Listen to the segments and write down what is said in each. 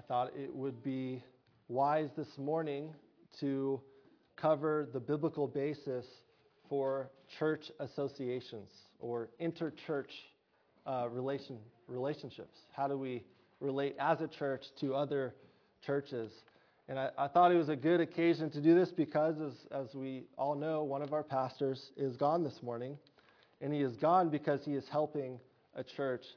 thought it would be wise this morning to cover the biblical basis for church associations or interchurch relationships. How do we relate as a church to other churches? And I thought it was a good occasion to do this because, as we all know, one of our pastors is gone this morning. And he is gone because he is helping a church.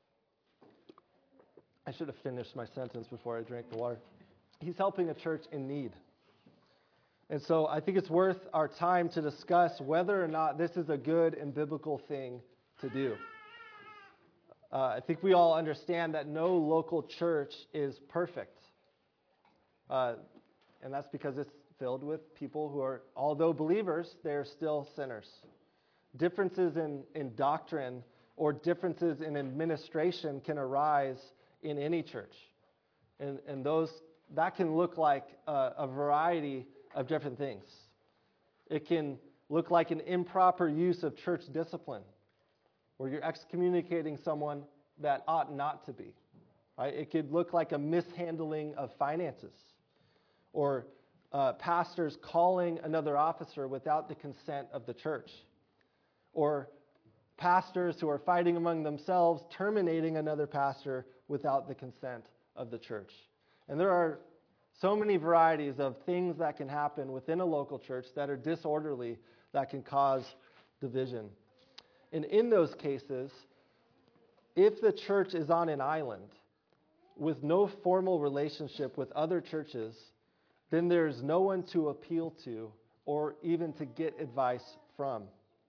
I should have finished my sentence before I drank the water. He's helping a church in need. And so I think it's worth our time to discuss whether or not this is a good and biblical thing to do. I think we all understand that no local church is perfect. And that's because it's filled with people who are, although believers, they're still sinners. Differences in doctrine or differences in administration can arise in any church. And that can look like a variety of different things. It can look like an improper use of church discipline, where you're excommunicating someone that ought not to be. Right? It could look like a mishandling of finances, or pastors calling another officer without the consent of the church, or pastors who are fighting among themselves terminating another pastor without the consent of the church. And there are so many varieties of things that can happen within a local church that are disorderly, that can cause division. And in those cases, if the church is on an island with no formal relationship with other churches, then there's no one to appeal to or even to get advice from.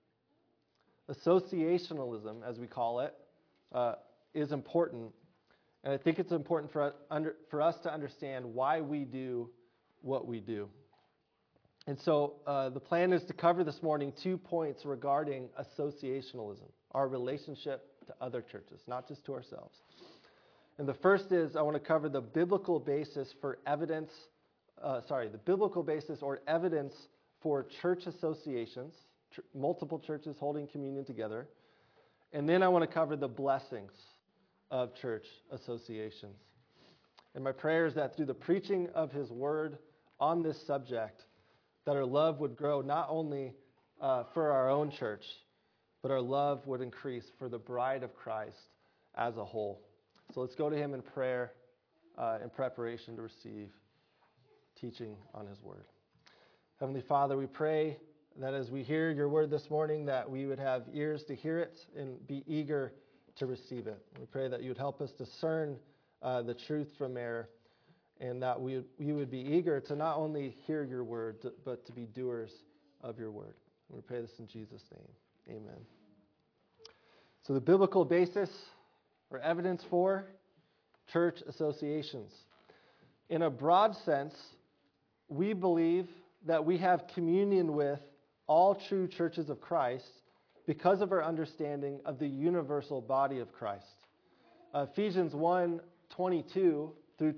Associationalism, as we call it, is important. And I think it's important for us to understand why we do what we do. And so the plan is to cover this morning 2 points regarding associationalism, our relationship to other churches, not just to ourselves. And the first is I want to cover the biblical basis for evidence, the biblical basis or evidence for church associations, multiple churches holding communion together. And then I want to cover the blessings of church associations. And my prayer is that through the preaching of his word on this subject, that our love would grow not only for our own church, but our love would increase for the bride of Christ as a whole. So let's go to him in prayer in preparation to receive teaching on his word. Heavenly Father, we pray that as we hear your word this morning, that we would have ears to hear it and be eager to receive it. We pray that you would help us discern the truth from error, and that we would be eager to not only hear your word, but to be doers of your word. And we pray this in Jesus' name. Amen. So the biblical basis or evidence for church associations. In a broad sense, we believe that we have communion with all true churches of Christ because of our understanding of the universal body of Christ. Ephesians 1:22 through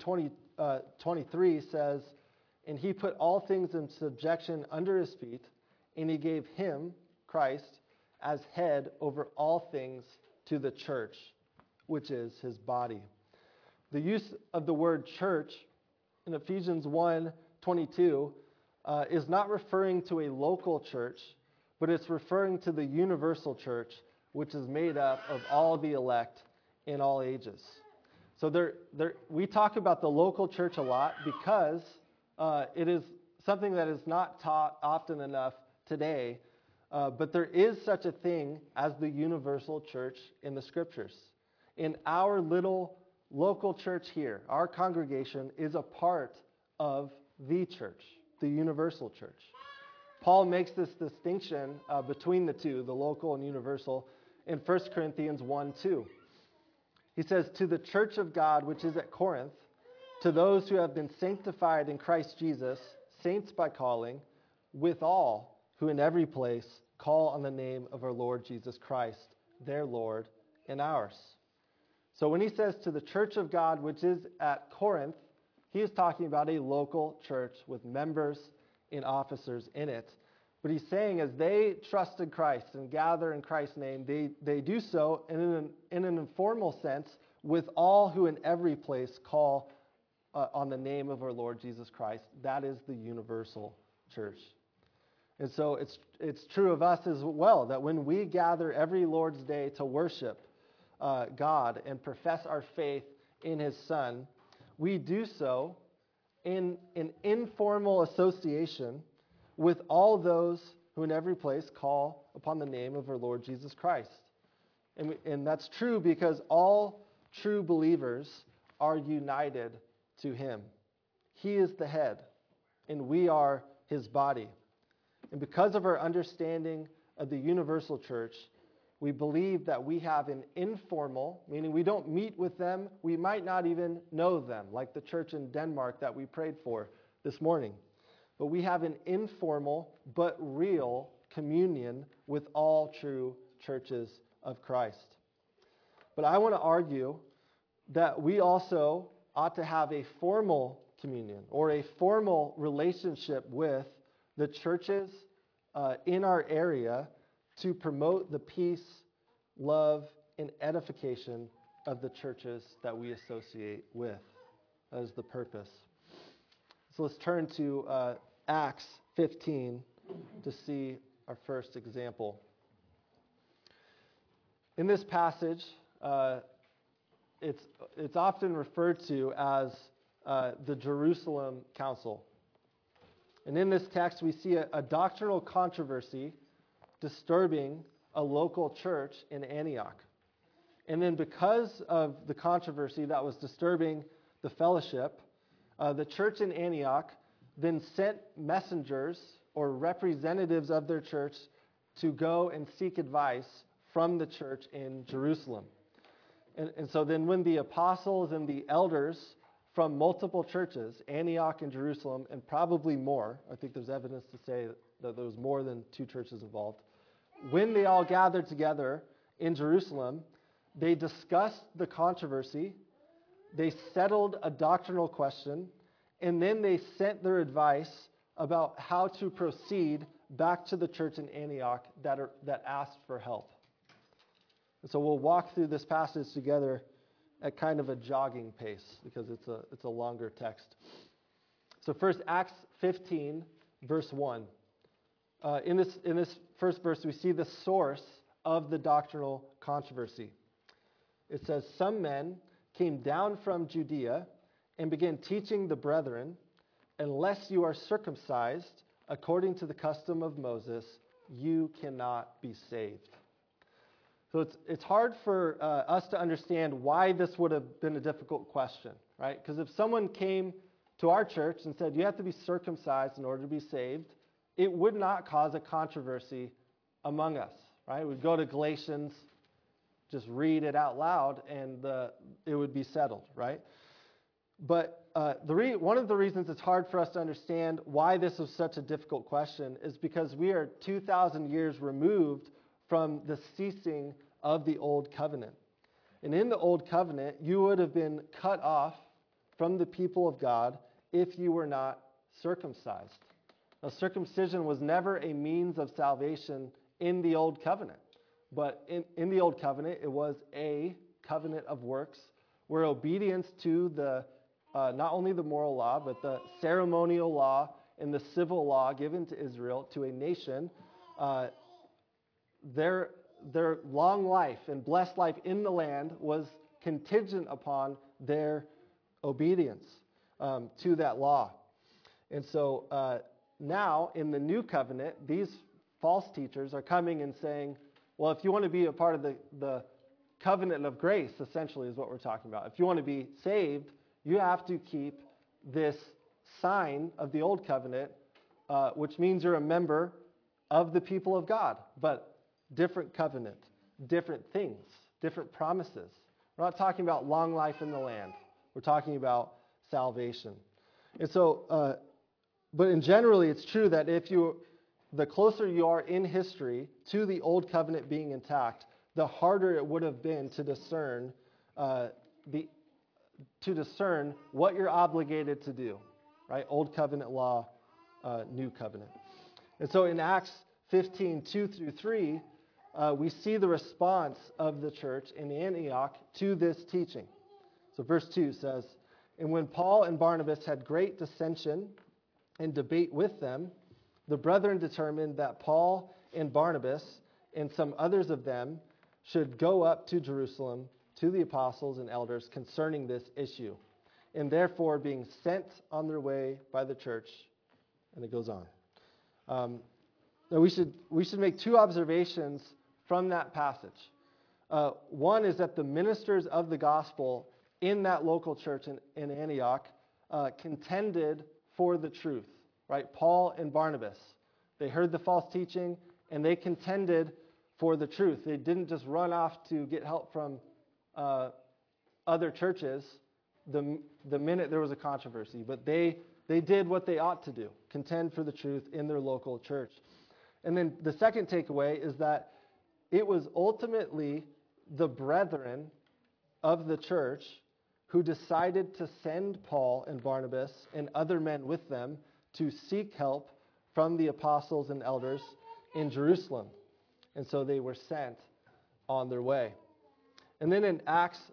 23 says, "And he put all things in subjection under his feet, and he gave him, Christ, as head over all things to the church, which is his body." The use of the word church in Ephesians 1:22 is not referring to a local church, but it's referring to the universal church, which is made up of all the elect in all ages. So we talk about the local church a lot because it is something that is not taught often enough today, but there is such a thing as the universal church in the scriptures. In our little local church here, our congregation is a part of the church, the universal church. Paul makes this distinction between the two, the local and universal, in 1 Corinthians 1:2. He says, "To the church of God which is at Corinth, to those who have been sanctified in Christ Jesus, saints by calling, with all who in every place call on the name of our Lord Jesus Christ, their Lord and ours." So when he says to the church of God which is at Corinth, he is talking about a local church with members and officers in it. But he's saying as they trust in Christ and gather in Christ's name, they do so in an informal sense with all who in every place call on the name of our Lord Jesus Christ. That is the universal church. And so it's true of us as well, that when we gather every Lord's Day to worship God and profess our faith in his Son, we do so in an informal association with all those who in every place call upon the name of our Lord Jesus Christ. And that's true because all true believers are united to him. He is the head, and we are his body. And because of our understanding of the universal church, we believe that we have an informal, meaning we don't meet with them, we might not even know them, like the church in Denmark that we prayed for this morning. But we have an informal but real communion with all true churches of Christ. But I want to argue that we also ought to have a formal communion or a formal relationship with the churches in our area to promote the peace, love, and edification of the churches that we associate with. That is the purpose. So let's turn to Acts 15 to see our first example. In this passage, it's often referred to as the Jerusalem Council. And in this text, we see a doctrinal controversy disturbing a local church in Antioch. And then because of the controversy that was disturbing the fellowship, the church in Antioch then sent messengers or representatives of their church to go and seek advice from the church in Jerusalem. And so then when the apostles and the elders from multiple churches, Antioch and Jerusalem, and probably more, I think there's evidence to say that there was more than 2 churches involved, when they all gathered together in Jerusalem, they discussed the controversy, they settled a doctrinal question, and then they sent their advice about how to proceed back to the church in Antioch that asked for help. And so we'll walk through this passage together at kind of a jogging pace because it's a longer text. So first, Acts 15, verse 1. In this first verse, we see the source of the doctrinal controversy. It says, "Some men came down from Judea and began teaching the brethren, unless you are circumcised according to the custom of Moses, you cannot be saved." So it's hard for us to understand why this would have been a difficult question, right? Because if someone came to our church and said, you have to be circumcised in order to be saved, it would not cause a controversy among us, right? We'd go to Galatians, just read it out loud, and it would be settled, right? But one of the reasons it's hard for us to understand why this was such a difficult question is because we are 2,000 years removed from the ceasing of the Old Covenant. And in the Old Covenant, you would have been cut off from the people of God if you were not circumcised. Now, circumcision was never a means of salvation in the Old Covenant. But in the Old Covenant, it was a covenant of works where obedience to the not only the moral law, but the ceremonial law and the civil law given to Israel, to a nation, their long life and blessed life in the land was contingent upon their obedience to that law. And so now in the new covenant, these false teachers are coming and saying, well, if you want to be a part of the covenant of grace, essentially is what we're talking about. If you want to be saved, you have to keep this sign of the old covenant, which means you're a member of the people of God. But different covenant, different things, different promises. We're not talking about long life in the land. We're talking about salvation. And so, but in generally, it's true that the closer you are in history to the old covenant being intact, the harder it would have been to discern what you're obligated to do, right? Old covenant law, new covenant. And so in Acts 15, 2 through 3, we see the response of the church in Antioch to this teaching. So verse 2 says, And when Paul and Barnabas had great dissension and debate with them, the brethren determined that Paul and Barnabas and some others of them should go up to Jerusalem to the apostles and elders concerning this issue, and therefore being sent on their way by the church. And it goes on. Now we should make two observations from that passage. One is that the ministers of the gospel in that local church in Antioch contended for the truth, right? Paul and Barnabas. They heard the false teaching and they contended for the truth. They didn't just run off to get help from other churches the minute there was a controversy, but they did what they ought to do, contend for the truth in their local church. And then the second takeaway is that it was ultimately the brethren of the church who decided to send Paul and Barnabas and other men with them to seek help from the apostles and elders in Jerusalem. And so they were sent on their way. And then in Acts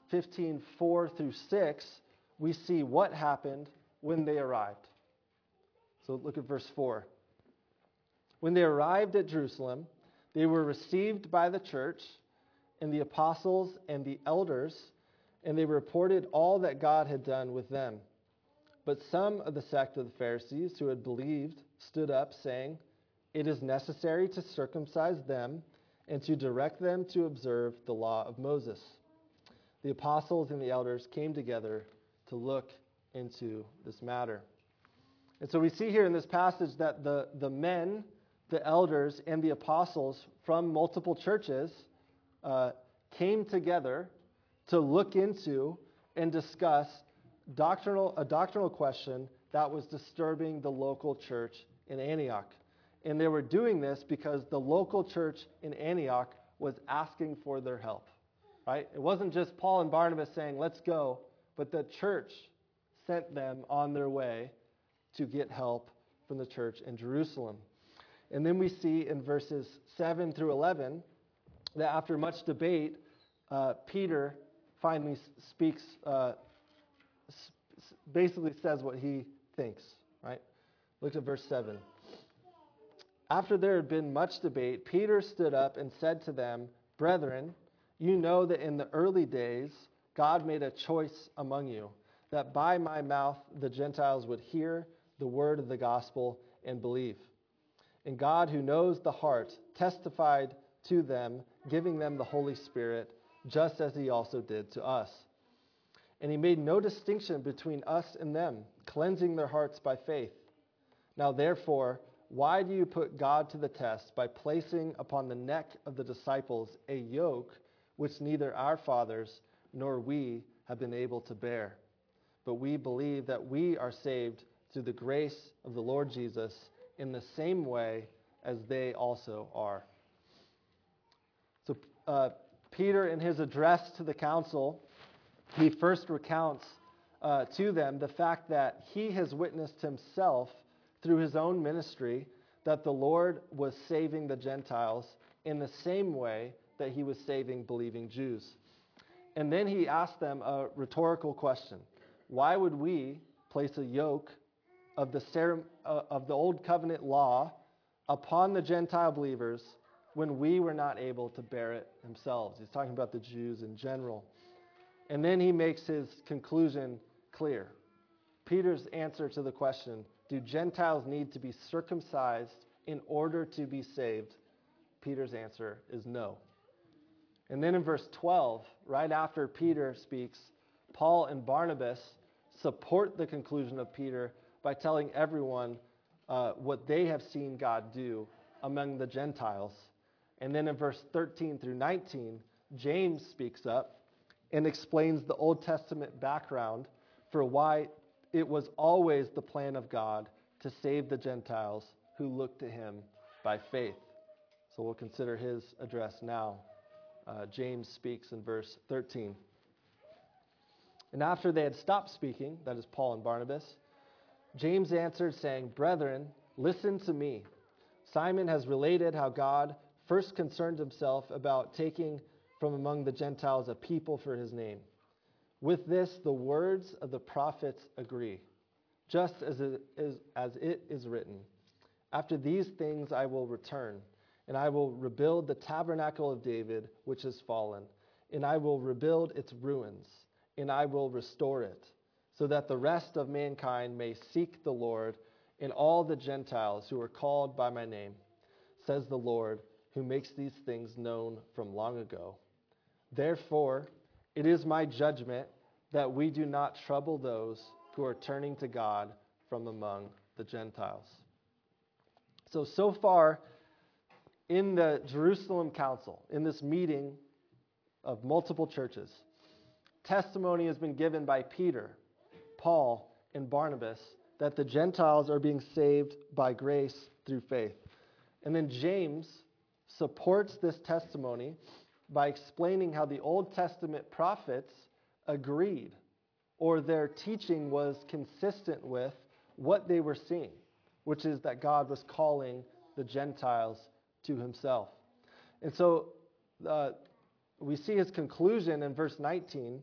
15:4-6, we see what happened when they arrived. So look at verse 4. When they arrived at Jerusalem, they were received by the church and the apostles and the elders, and they reported all that God had done with them. But some of the sect of the Pharisees who had believed stood up, saying, "It is necessary to circumcise them and to direct them to observe the law of Moses." The apostles and the elders came together to look into this matter. And so we see here in this passage that the men, the elders, and the apostles from multiple churches came together to look into and discuss a doctrinal question that was disturbing the local church in Antioch. And they were doing this because the local church in Antioch was asking for their help. Right? It wasn't just Paul and Barnabas saying, "Let's go," but the church sent them on their way to get help from the church in Jerusalem. And then we see in verses 7-11 that after much debate, Peter finally speaks, basically says what he thinks. Right? Look at verse 7. After there had been much debate, Peter stood up and said to them, "Brethren, you know that in the early days God made a choice among you, that by my mouth the Gentiles would hear the word of the gospel and believe. And God, who knows the heart, testified to them, giving them the Holy Spirit, just as he also did to us. And he made no distinction between us and them, cleansing their hearts by faith. Now therefore, why do you put God to the test by placing upon the neck of the disciples a yoke which neither our fathers nor we have been able to bear? But we believe that we are saved through the grace of the Lord Jesus in the same way as they also are." So Peter, in his address to the council, he first recounts to them the fact that he has witnessed himself through his own ministry that the Lord was saving the Gentiles in the same way that he was saving believing Jews. And then he asked them a rhetorical question. Why would we place a yoke of the old covenant law upon the Gentile believers when we were not able to bear it themselves? He's talking about the Jews in general. And then he makes his conclusion clear. Peter's answer to the question, do Gentiles need to be circumcised in order to be saved? Peter's answer is no. And then in verse 12, right after Peter speaks, Paul and Barnabas support the conclusion of Peter by telling everyone what they have seen God do among the Gentiles. And then in verse 13-19, James speaks up and explains the Old Testament background for why it was always the plan of God to save the Gentiles who look to him by faith. So we'll consider his address now. James speaks in verse 13. And after they had stopped speaking, that is Paul and Barnabas, James answered, saying, "Brethren, listen to me. Simon has related how God first concerned himself about taking from among the Gentiles a people for his name. With this, the words of the prophets agree, just as it is written. After these things I will return, and I will rebuild the tabernacle of David, which has fallen, and I will rebuild its ruins, and I will restore it, so that the rest of mankind may seek the Lord, and all the Gentiles who are called by my name, says the Lord, who makes these things known from long ago. Therefore, it is my judgment that we do not trouble those who are turning to God from among the Gentiles. So far in the Jerusalem Council, in this meeting of multiple churches, testimony has been given by Peter, Paul, and Barnabas that the Gentiles are being saved by grace through faith. And then James supports this testimony by explaining how the Old Testament prophets agreed, or their teaching was consistent with what they were seeing, which is that God was calling the Gentiles to himself. And so we see his conclusion in verse 19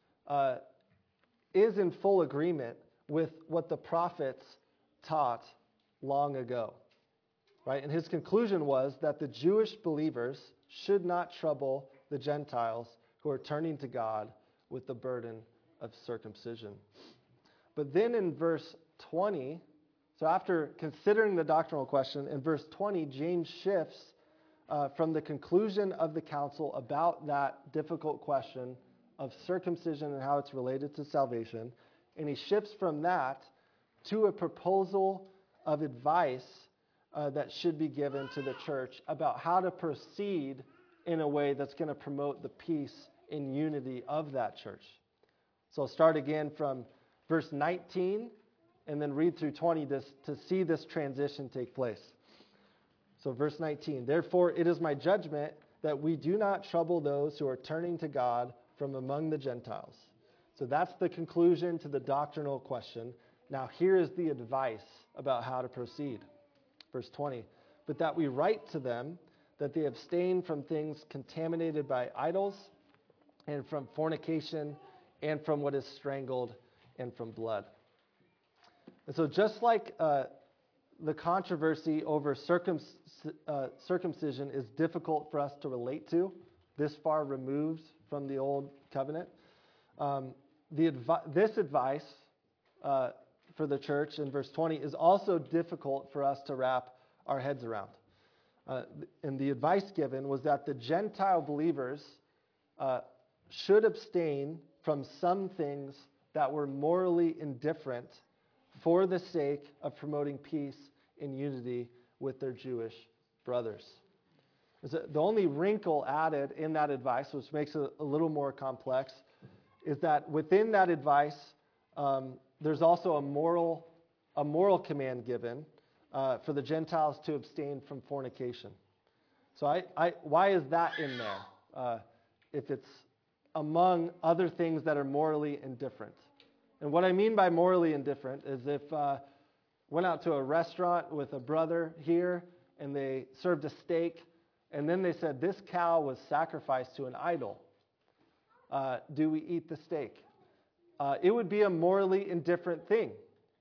is in full agreement with what the prophets taught long ago. Right? And his conclusion was that the Jewish believers should not trouble the Gentiles who are turning to God with the burden of circumcision. But then in verse 20, so after considering the doctrinal question, in verse 20, James shifts from the conclusion of the council about that difficult question of circumcision and how it's related to salvation, and he shifts from that to a proposal of advice that should be given to the church about how to proceed in a way that's going to promote the peace and unity of that church. So I'll start again from verse 19 and then read through 20 to see this transition take place. So verse 19, therefore it is my judgment that we do not trouble those who are turning to God from among the Gentiles. So that's the conclusion to the doctrinal question. Now here is the advice about how to proceed. Verse 20, but that we write to them that they abstain from things contaminated by idols and from fornication and from what is strangled and from blood. And so just like the controversy over circumcision is difficult for us to relate to, this far removed from the old covenant, this advice for the church in verse 20 is also difficult for us to wrap our heads around. And the advice given was that the Gentile believers should abstain from some things that were morally indifferent for the sake of promoting peace and unity with their Jewish brothers. So the only wrinkle added in that advice, which makes it a little more complex, is that within that advice, there's also a moral command given for the Gentiles to abstain from fornication. So why is that in there if it's among other things that are morally indifferent? And what I mean by morally indifferent is if went out to a restaurant with a brother here and they served a steak and then they said this cow was sacrificed to an idol. Do we eat the steak? It would be a morally indifferent thing.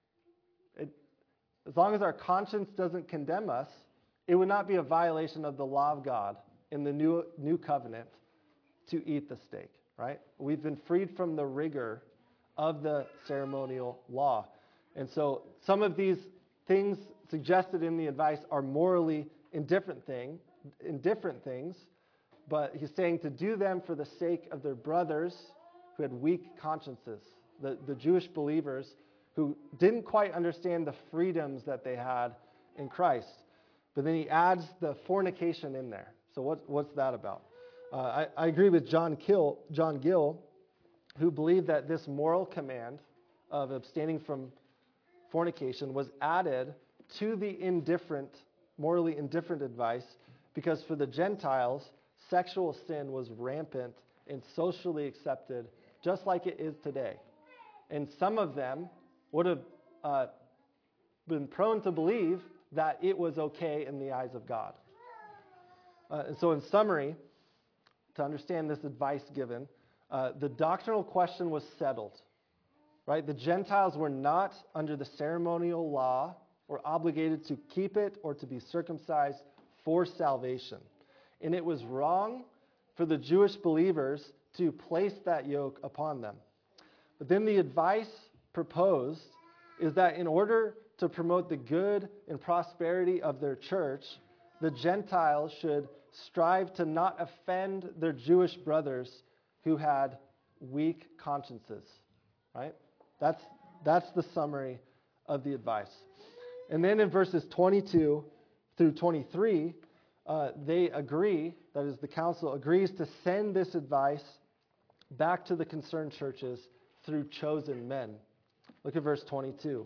As long as our conscience doesn't condemn us, it would not be a violation of the law of God in the new covenant to eat the steak, right? We've been freed from the rigor of the ceremonial law. And so some of these things suggested in the advice are morally indifferent things, but he's saying to do them for the sake of their brothers who had weak consciences, the Jewish believers who didn't quite understand the freedoms that they had in Christ. But then he adds the fornication in there. So what's that about? I agree with John Gill, who believed that this moral command of abstaining from fornication was added to the morally indifferent advice because for the Gentiles, sexual sin was rampant and socially accepted just like it is today. And some of them would have been prone to believe that it was okay in the eyes of God. And so in summary, to understand this advice given, The doctrinal question was settled, right? The Gentiles were not under the ceremonial law or obligated to keep it or to be circumcised for salvation. And it was wrong for the Jewish believers to place that yoke upon them. But then the advice proposed is that in order to promote the good and prosperity of their church, the Gentiles should strive to not offend their Jewish brothers who had weak consciences, right? That's the summary of the advice. And then in verses 22 through 23, they agree, that is, the council agrees to send this advice back to the concerned churches through chosen men. Look at verse 22.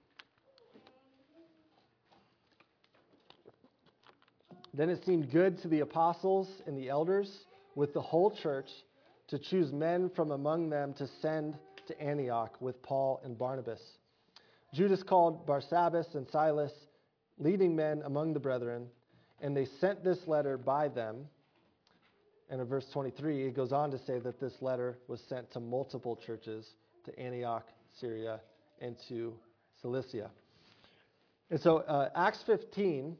Then it seemed good to the apostles and the elders with the whole church to choose men from among them to send to Antioch with Paul and Barnabas. Judas called Barsabbas and Silas, leading men among the brethren, and they sent this letter by them. And in verse 23, it goes on to say that this letter was sent to multiple churches, to Antioch, Syria, and to Cilicia. And so Acts 15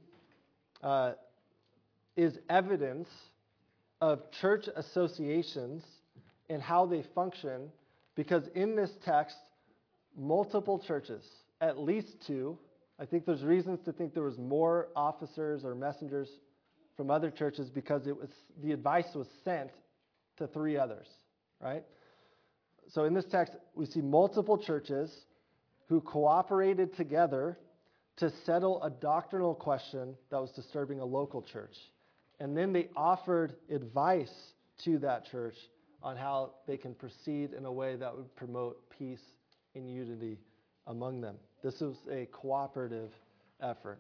is evidence of church associations and how they function, because in this text, multiple churches, at least two, I think there's reasons to think there was more officers or messengers from other churches because the advice was sent to three others, right? So in this text, we see multiple churches who cooperated together to settle a doctrinal question that was disturbing a local church. And then they offered advice to that church on how they can proceed in a way that would promote peace and unity among them. This was a cooperative effort.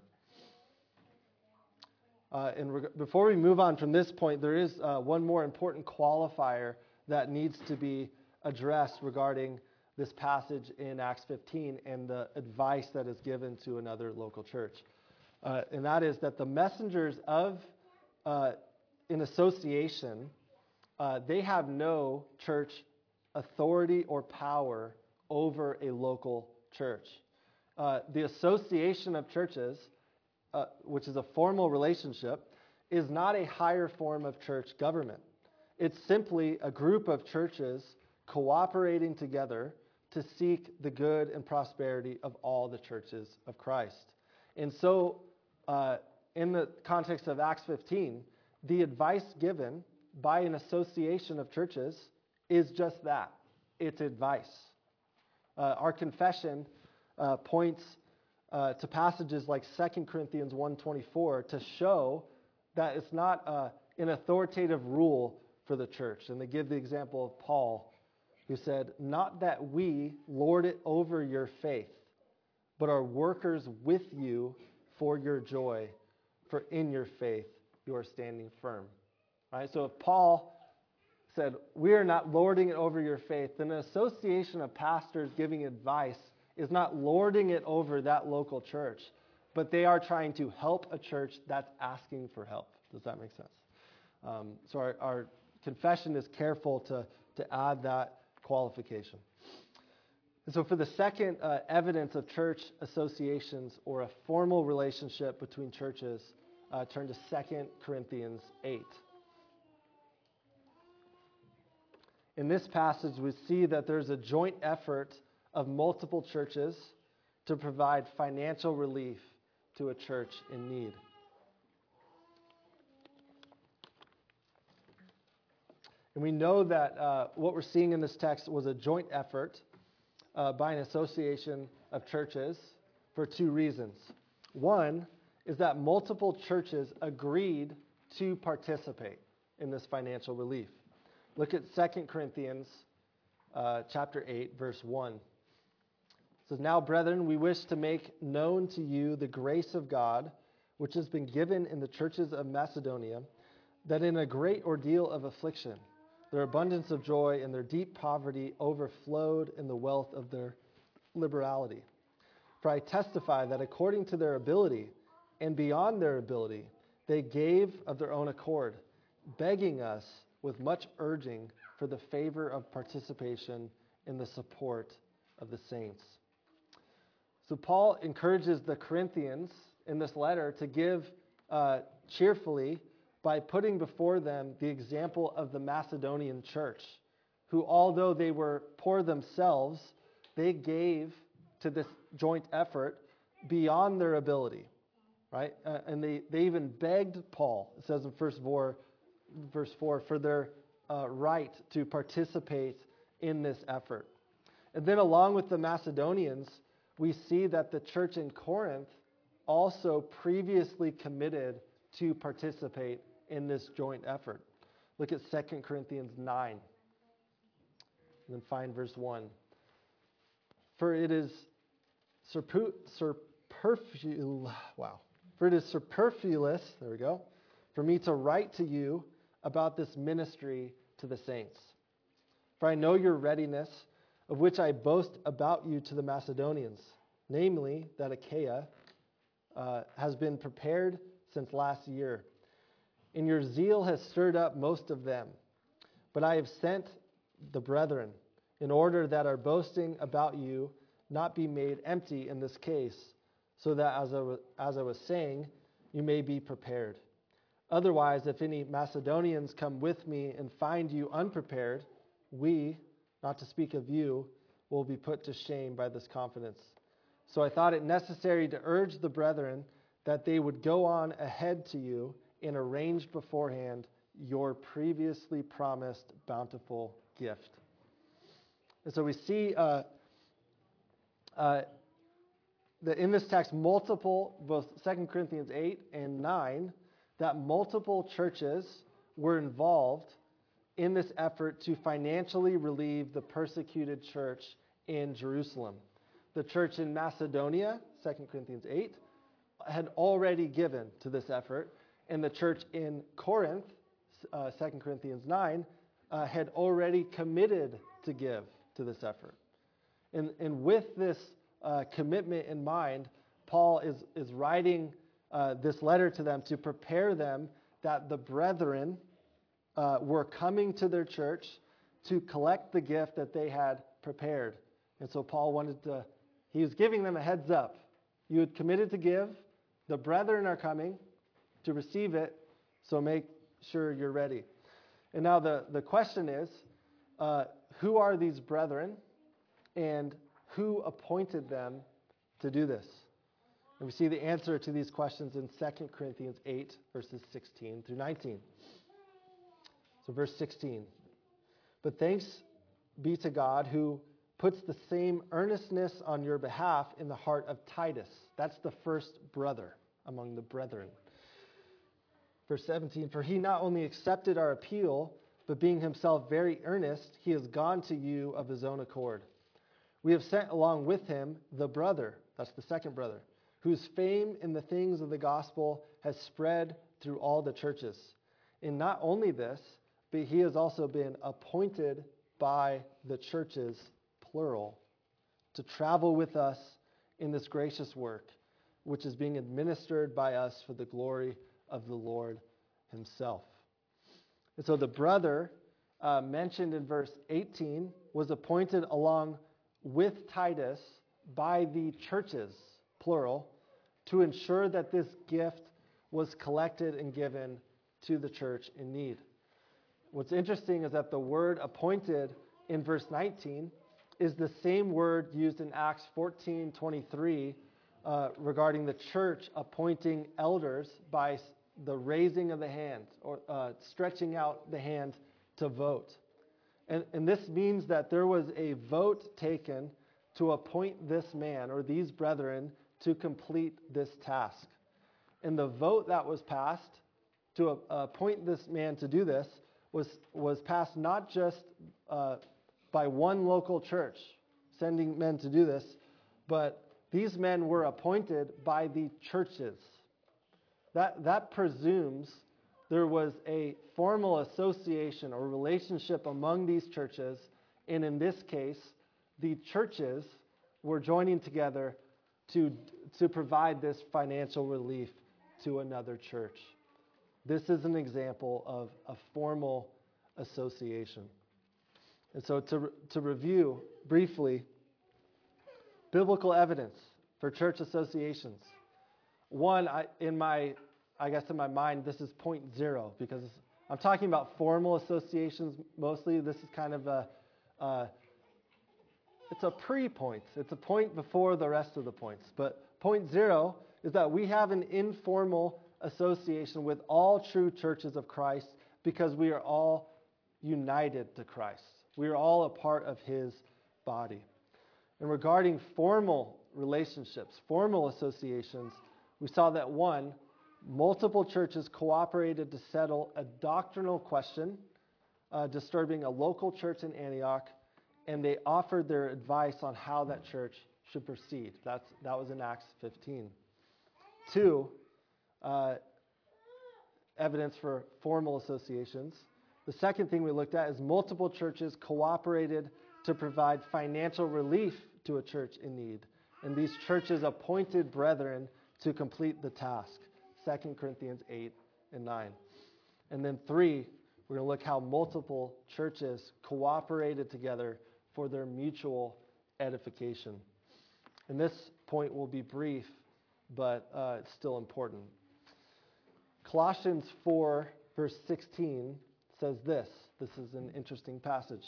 Before we move on from this point, there is one more important qualifier that needs to be addressed regarding this passage in Acts 15 and the advice that is given to another local church. And that is that the messengers of an association, they have no church authority or power over a local church. The association of churches, which is a formal relationship, is not a higher form of church government. It's simply a group of churches cooperating together to seek the good and prosperity of all the churches of Christ. And so, in the context of Acts 15, the advice given by an association of churches is just that. It's advice. Our confession points to passages like 2 Corinthians 1:24 to show that it's not an authoritative rule for the church. And they give the example of Paul, who said, "Not that we lord it over your faith, but are workers with you for your joy, for in your faith you are standing firm." Right? So if Paul said, "We are not lording it over your faith," then an association of pastors giving advice is not lording it over that local church, but they are trying to help a church that's asking for help. Does that make sense? So our confession is careful to add that qualification. And so for the second evidence of church associations or a formal relationship between churches, turn to 2 Corinthians 8. In this passage, we see that there's a joint effort of multiple churches to provide financial relief to a church in need. And we know that what we're seeing in this text was a joint effort by an association of churches for two reasons. One is that multiple churches agreed to participate in this financial relief. Look at 2 Corinthians chapter 8, verse 1. It says, "Now, brethren, we wish to make known to you the grace of God, which has been given in the churches of Macedonia, that in a great ordeal of affliction, their abundance of joy and their deep poverty overflowed in the wealth of their liberality. For I testify that according to their ability and beyond their ability, they gave of their own accord, begging us with much urging for the favor of participation in the support of the saints. So Paul encourages the Corinthians in this letter to give cheerfully by putting before them the example of the Macedonian church, who, although they were poor themselves, they gave to this joint effort beyond their ability, right? And they even begged Paul, it says in verse 4, for their right to participate in this effort. And then along with the Macedonians, we see that the church in Corinth also previously committed to participate in this joint effort. Look at 2 Corinthians 9, and then find verse 1. For it is superfluous, there we go, for me to write to you about this ministry to the saints. For I know your readiness, of which I boast about you to the Macedonians, namely that Achaia has been prepared since last year, and your zeal has stirred up most of them. But I have sent the brethren, in order that our boasting about you not be made empty in this case, so that, as I was saying, you may be prepared. Otherwise, if any Macedonians come with me and find you unprepared, we, not to speak of you, will be put to shame by this confidence. So I thought it necessary to urge the brethren that they would go on ahead to you and arrange beforehand your previously promised bountiful gift. And so we see that in this text, both 2 Corinthians 8 and 9, that multiple churches were involved in this effort to financially relieve the persecuted church in Jerusalem. The church in Macedonia, 2 Corinthians 8, had already given to this effort, and the church in Corinth, 2 Corinthians 9, had already committed to give to this effort. And with this commitment in mind, Paul is writing this letter to them to prepare them that the brethren were coming to their church to collect the gift that they had prepared. And so Paul he was giving them a heads up. You had committed to give. The brethren are coming to receive it, so make sure you're ready. And now the question is, who are these brethren, and who appointed them to do this? And we see the answer to these questions in 2 Corinthians 8, verses 16 through 19. So verse 16. But thanks be to God who puts the same earnestness on your behalf in the heart of Titus. That's the first brother among the brethren. Verse 17, for he not only accepted our appeal, but being himself very earnest, he has gone to you of his own accord. We have sent along with him the brother, that's the second brother, whose fame in the things of the gospel has spread through all the churches. And not only this, but he has also been appointed by the churches, plural, to travel with us in this gracious work, which is being administered by us for the glory of the Lord himself. And so the brother mentioned in verse 18 was appointed along with Titus by the churches, plural, to ensure that this gift was collected and given to the church in need. What's interesting is that the word appointed in verse 19 is the same word used in Acts 14:23 regarding the church appointing elders by the raising of the hand or stretching out the hand to vote. And this means that there was a vote taken to appoint this man or these brethren to complete this task. And the vote that was passed to appoint this man to do this was passed not just by one local church sending men to do this, but these men were appointed by the churches. That presumes there was a formal association or relationship among these churches, and in this case, the churches were joining together to provide this financial relief to another church. This is an example of a formal association. And so to review briefly, biblical evidence for church associations. One, in my mind, this is point zero, because I'm talking about formal associations mostly. This is kind of it's a pre-point. It's a point before the rest of the points. But point zero is that we have an informal association with all true churches of Christ because we are all united to Christ. We are all a part of his body. And regarding formal relationships, formal associations, we saw that one, multiple churches cooperated to settle a doctrinal question disturbing a local church in Antioch, and they offered their advice on how that church should proceed. That was in Acts 15. Two, evidence for formal associations. The second thing we looked at is multiple churches cooperated to provide financial relief to a church in need. And these churches appointed brethren to complete the task. 2 Corinthians 8 and 9. And then three, we're going to look how multiple churches cooperated together for their mutual edification. And this point will be brief, but it's still important. Colossians 4, verse 16 says this. This is an interesting passage.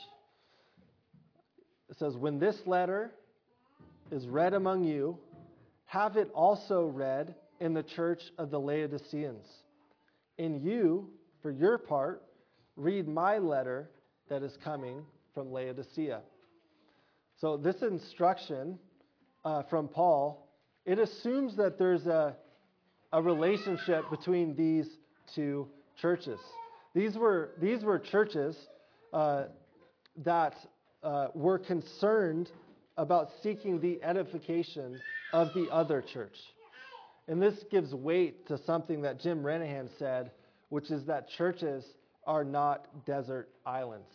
It says, "When this letter is read among you, have it also read in the church of the Laodiceans. And you, for your part, read my letter that is coming from Laodicea." So this instruction from Paul, it assumes that there's a relationship between these two churches. These were churches that were concerned about seeking the edification of the other church. And this gives weight to something that Jim Renahan said, which is that churches are not desert islands.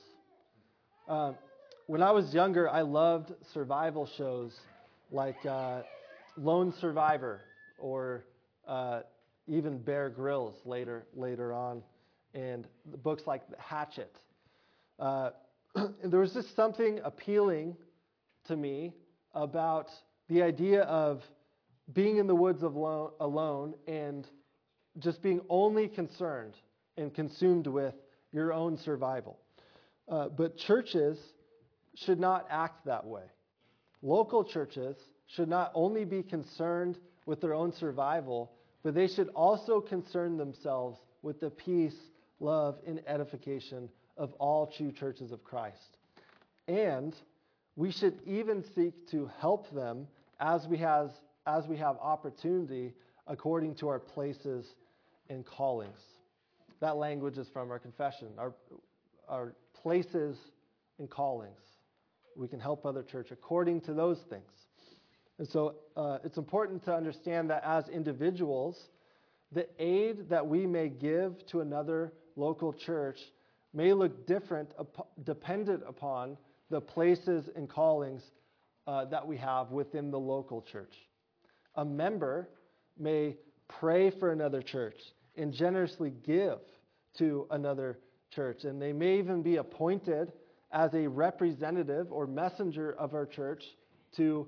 When I was younger, I loved survival shows like Lone Survivor or even Bear Grylls later on, and books like Hatchet. There was just something appealing to me about the idea of being in the woods alone and just being only concerned and consumed with your own survival. But churches should not act that way. Local churches should not only be concerned with their own survival, but they should also concern themselves with the peace, love, and edification of all true churches of Christ. And we should even seek to help them as we have opportunity according to our places and callings. That language is from our confession. Our places and callings. We can help other church according to those things. And so it's important to understand that as individuals, the aid that we may give to another local church may look different dependent upon the places and callings that we have within the local church. A member may pray for another church and generously give to another church, and they may even be appointed as a representative or messenger of our church to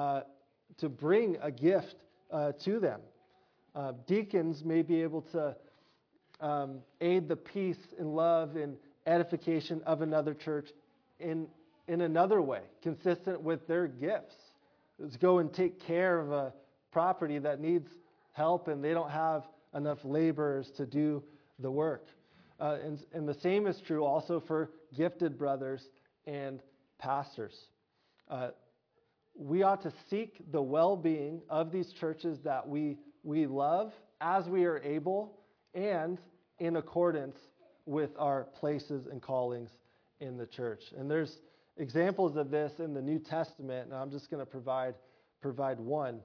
bring a gift to them. Deacons may be able to aid the peace and love and edification of another church in another way, consistent with their gifts. Let's go and take care of a property that needs help and they don't have enough laborers to do the work. And the same is true also for gifted brothers and pastors. We ought to seek the well-being of these churches that we love as we are able and in accordance with our places and callings in the church. And there's examples of this in the New Testament, and I'm just going to provide one.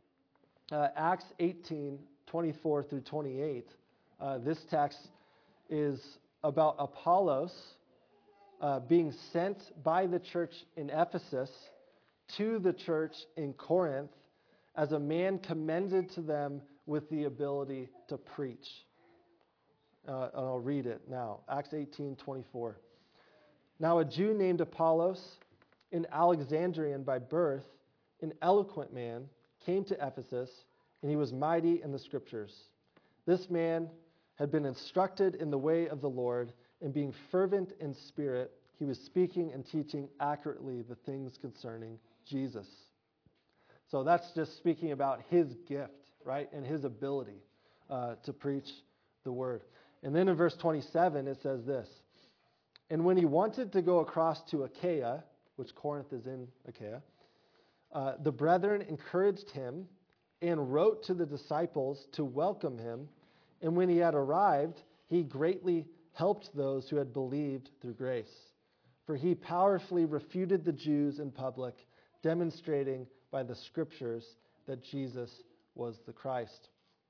Acts 18:24 through 28. This text is about Apollos being sent by the church in Ephesus to the church in Corinth as a man commended to them with the ability to preach. and I'll read it now. Acts 18:24. Now a Jew named Apollos, an Alexandrian by birth, an eloquent man, came to Ephesus, and he was mighty in the Scriptures. This man had been instructed in the way of the Lord, and being fervent in spirit, he was speaking and teaching accurately the things concerning Jesus. So that's just speaking about his gift, right, and his ability to preach the word. And then in verse 27, it says this, and when he wanted to go across to Achaia, which Corinth is in Achaia, the brethren encouraged him and wrote to the disciples to welcome him. And when he had arrived, he greatly helped those who had believed through grace. For he powerfully refuted the Jews in public, demonstrating by the Scriptures that Jesus was the Christ.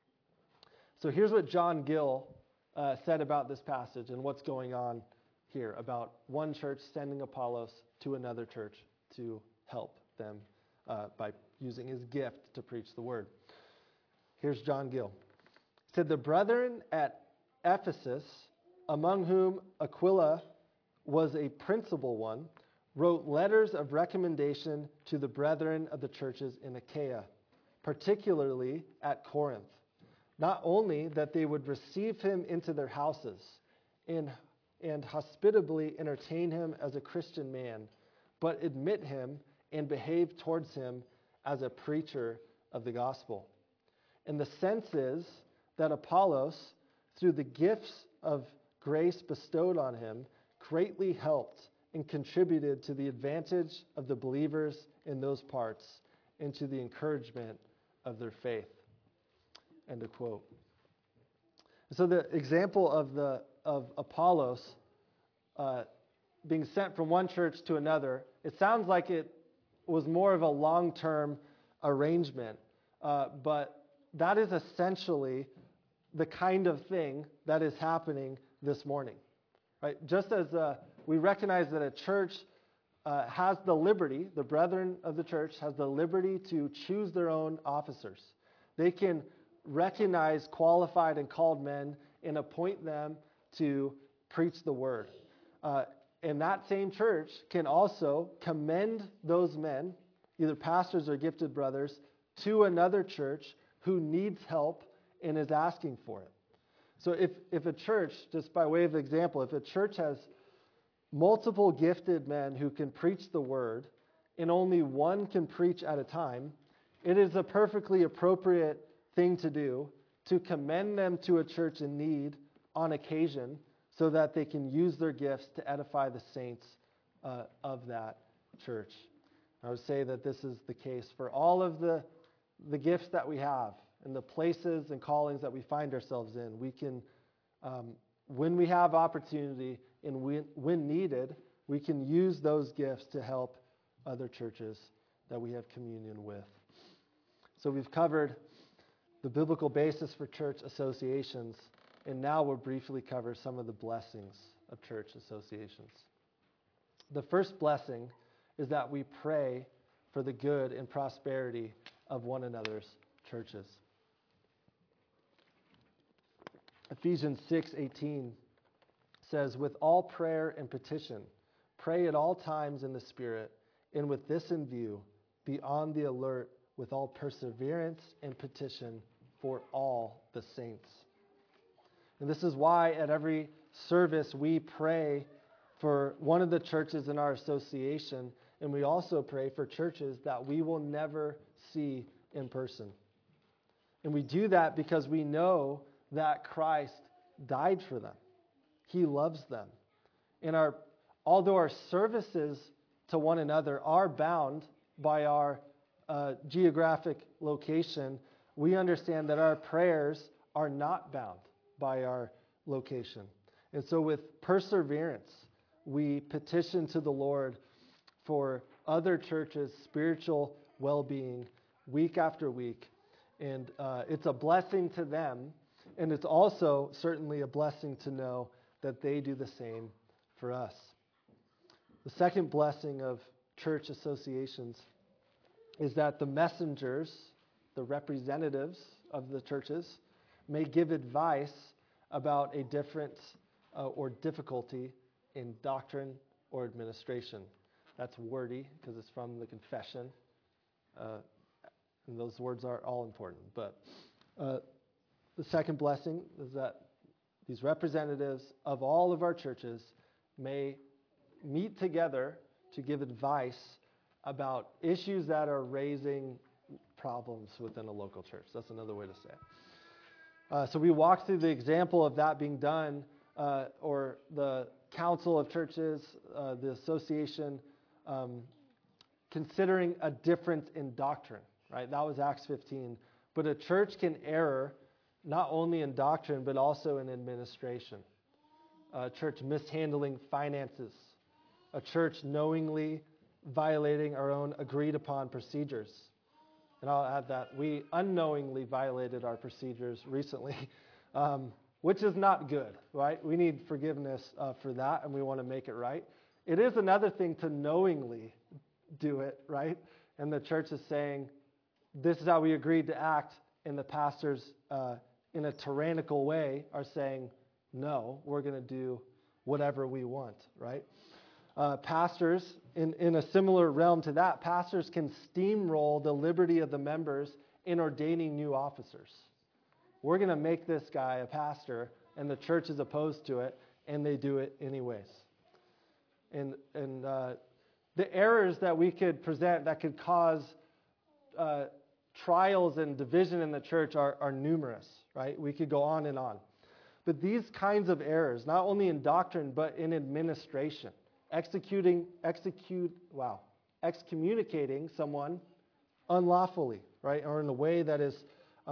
So here's what John Gill said about this passage and what's going on here about one church sending Apollos to another church to help them by using his gift to preach the word. Here's John Gill. He said, the brethren at Ephesus, among whom Aquila was a principal one, wrote letters of recommendation to the brethren of the churches in Achaia, particularly at Corinth. Not only that they would receive him into their houses and hospitably entertain him as a Christian man, but admit him and behave towards him as a preacher of the gospel. And the sense is that Apollos, through the gifts of grace bestowed on him, greatly helped and contributed to the advantage of the believers in those parts and to the encouragement of their faith. End of quote. So the example of Apollos being sent from one church to another, it sounds like it was more of a long-term arrangement, but that is essentially the kind of thing that is happening this morning, right? Just as we recognize that a church has the liberty, the brethren of the church has the liberty to choose their own officers. They can recognize qualified and called men and appoint them to preach the word. And that same church can also commend those men, either pastors or gifted brothers, to another church who needs help and is asking for it. So if a church, just by way of example, if a church has multiple gifted men who can preach the word and only one can preach at a time, it is a perfectly appropriate thing to do to commend them to a church in need on occasion so that they can use their gifts to edify the saints of that church. I would say that this is the case for all of the gifts that we have and the places and callings that we find ourselves in. We can, when we have opportunity and when needed, we can use those gifts to help other churches that we have communion with. So we've covered the biblical basis for church associations, and now we'll briefly cover some of the blessings of church associations. The first blessing is that we pray for the good and prosperity of one another's churches. Ephesians 6:18 says, with all prayer and petition, pray at all times in the Spirit, and with this in view, be on the alert with all perseverance and petition for all the saints. And this is why at every service we pray for one of the churches in our association, and we also pray for churches that we will never see in person. And we do that because we know that Christ died for them. He loves them. And although our services to one another are bound by our geographic location, we understand that our prayers are not bound by our location. And so with perseverance, we petition to the Lord for other churches' spiritual well-being week after week. And it's a blessing to them, and it's also certainly a blessing to know that they do the same for us. The second blessing of church associations is that the messengers, the representatives of the churches, may give advice about a difference or difficulty in doctrine or administration. That's wordy because it's from the confession. And those words are all important. But the second blessing is that these representatives of all of our churches may meet together to give advice about issues that are raising problems within a local church. That's another way to say it. So we walked through the example of that being done, or the council of churches, the association, considering a difference in doctrine, right? That was Acts 15. But a church can err not only in doctrine, but also in administration. A church mishandling finances. A church knowingly violating our own agreed upon procedures. And I'll add that we unknowingly violated our procedures recently, which is not good, right? We need forgiveness for that, and we want to make it right. It is another thing to knowingly do it, right? And the church is saying, this is how we agreed to act, and the pastors, in a tyrannical way, are saying, no, we're going to do whatever we want, right? Pastors, in a similar realm to that, pastors can steamroll the liberty of the members in ordaining new officers. We're going to make this guy a pastor, and the church is opposed to it, and they do it anyways. And the errors that we could present that could cause trials and division in the church are numerous, right? We could go on and on. But these kinds of errors, not only in doctrine, but in administration, excommunicating someone unlawfully, right? Or in a way that is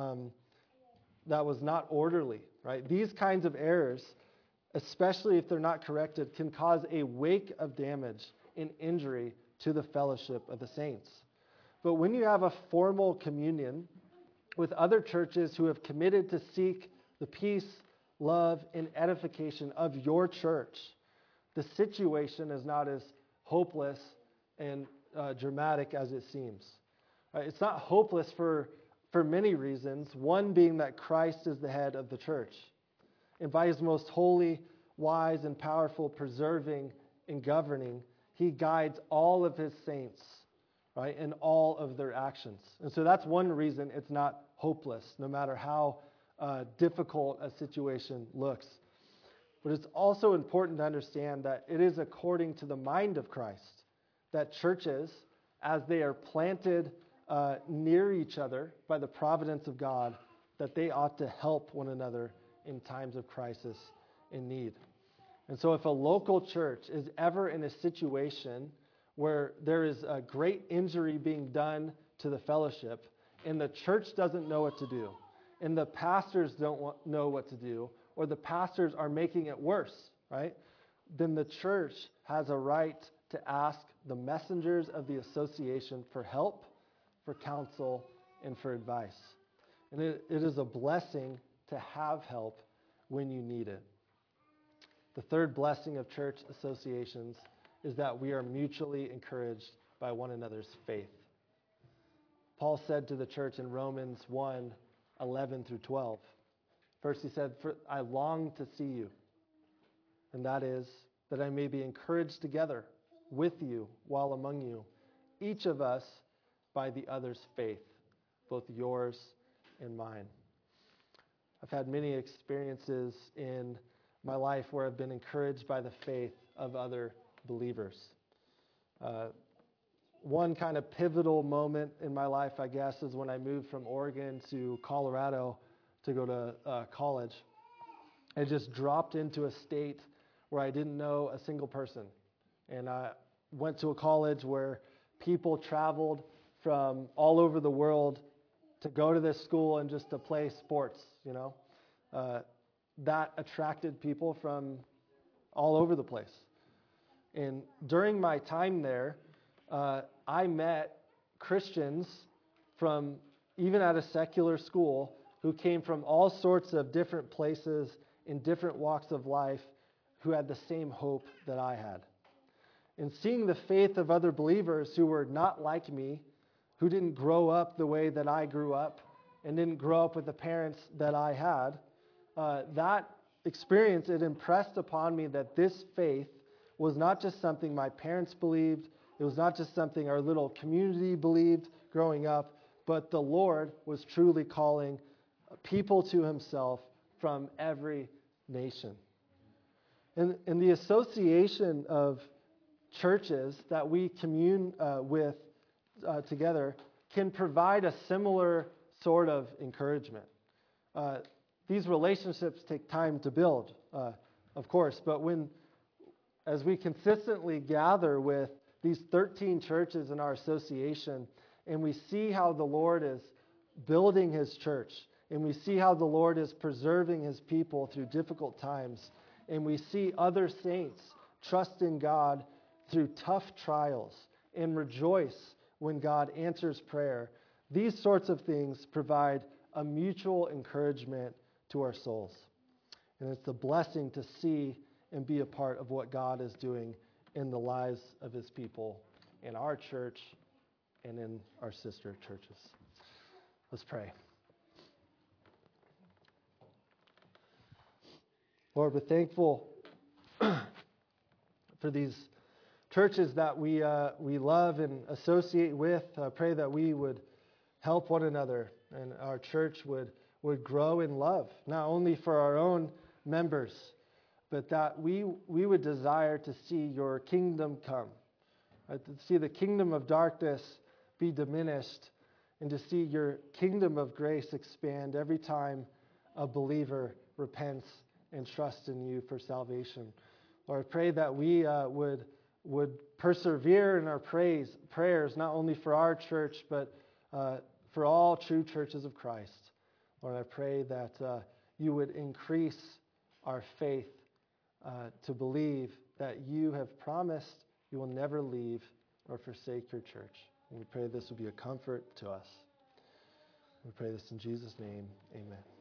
that was not orderly, right? These kinds of errors, especially if they're not corrected, can cause a wake of damage and injury to the fellowship of the saints. But when you have a formal communion with other churches who have committed to seek the peace, love, and edification of your church, the situation is not as hopeless and dramatic as it seems. Right? It's not hopeless for many reasons, one being that Christ is the head of the church. And by his most holy, wise, and powerful preserving and governing, he guides all of his saints, right, in all of their actions. And so that's one reason it's not hopeless, no matter how difficult a situation looks. But it's also important to understand that it is according to the mind of Christ that churches, as they are planted near each other by the providence of God, that they ought to help one another in times of crisis and need. And so if a local church is ever in a situation where there is a great injury being done to the fellowship, and the church doesn't know what to do, and the pastors don't know what to do, or the pastors are making it worse, right? Then the church has a right to ask the messengers of the association for help, for counsel, and for advice. And it is a blessing to have help when you need it. The third blessing of church associations is that we are mutually encouraged by one another's faith. Paul said to the church in Romans 1:11 through 12. First he said, I long to see you, and that is that I may be encouraged together with you while among you, each of us by the other's faith, both yours and mine. I've had many experiences in my life where I've been encouraged by the faith of other believers. One kind of pivotal moment in my life, I guess, is when I moved from Oregon to Colorado to go to college. I just dropped into a state where I didn't know a single person. And I went to a college where people traveled from all over the world to go to this school and just to play sports, you know. That attracted people from all over the place. And during my time there, I met Christians from, even at a secular school, who came from all sorts of different places in different walks of life, who had the same hope that I had. And seeing the faith of other believers who were not like me, who didn't grow up the way that I grew up, and didn't grow up with the parents that I had, that experience, it impressed upon me that this faith was not just something my parents believed, it was not just something our little community believed growing up, but the Lord was truly calling people to himself from every nation. And the association of churches that we commune with together can provide a similar sort of encouragement. These relationships take time to build, of course, but as we consistently gather with these 13 churches in our association, and we see how the Lord is building his church, and we see how the Lord is preserving his people through difficult times, and we see other saints trust in God through tough trials and rejoice when God answers prayer, these sorts of things provide a mutual encouragement to our souls. And it's a blessing to see and be a part of what God is doing in the lives of his people, in our church, and in our sister churches. Let's pray. Lord, we're thankful for these churches that we love and associate with. I pray that we would help one another and our church would grow in love, not only for our own members, but that we would desire to see your kingdom come, to see the kingdom of darkness be diminished, and to see your kingdom of grace expand every time a believer repents and trusts in you for salvation. Lord, I pray that we would persevere in our prayers, not only for our church, but for all true churches of Christ. Lord, I pray that you would increase our faith to believe that you have promised you will never leave or forsake your church. And we pray this will be a comfort to us. We pray this in Jesus' name. Amen.